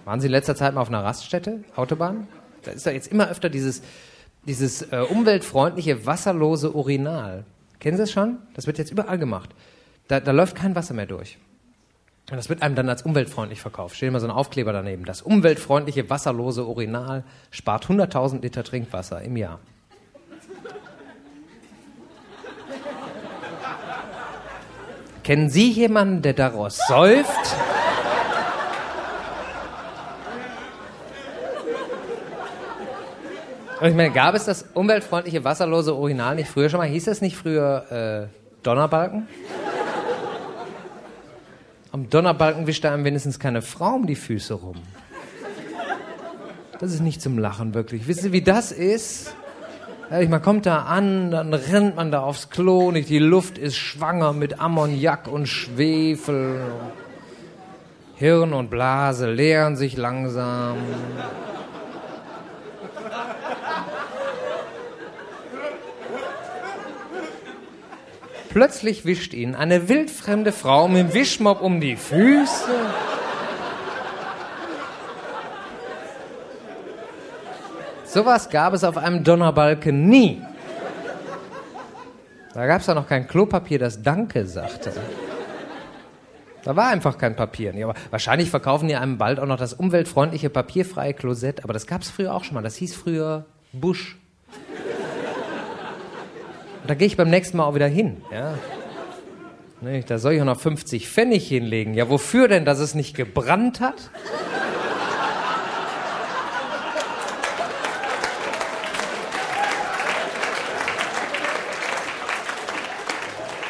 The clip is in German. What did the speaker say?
Waren Sie in letzter Zeit mal auf einer Raststätte, Autobahn? Da ist doch jetzt immer öfter dieses umweltfreundliche, wasserlose Urinal. Kennen Sie das schon? Das wird jetzt überall gemacht. Da läuft kein Wasser mehr durch. Und das wird einem dann als umweltfreundlich verkauft. Steht immer so ein Aufkleber daneben. Das umweltfreundliche, wasserlose Urinal spart 100.000 Liter Trinkwasser im Jahr. Kennen Sie jemanden, der daraus säuft? Und ich meine, gab es das umweltfreundliche, wasserlose Urinal nicht früher schon mal? Hieß das nicht früher Donnerbalken? Am Donnerbalken wischt einem wenigstens keine Frau um die Füße rum. Das ist nicht zum Lachen, wirklich. Wissen Sie, wie das ist? Man kommt da an, dann rennt man da aufs Klo und die Luft ist schwanger mit Ammoniak und Schwefel. Hirn und Blase leeren sich langsam. Plötzlich wischt ihn eine wildfremde Frau mit dem Wischmopp um die Füße. Sowas gab es auf einem Donnerbalken nie. Da gab es ja noch kein Klopapier, das Danke sagte. Da war einfach kein Papier. Aber wahrscheinlich verkaufen die einem bald auch noch das umweltfreundliche, papierfreie Klosett. Aber das gab es früher auch schon mal. Das hieß früher Busch. Da gehe ich beim nächsten Mal auch wieder hin. Ja. Da soll ich auch noch 50 Pfennig hinlegen. Ja, wofür denn, dass es nicht gebrannt hat?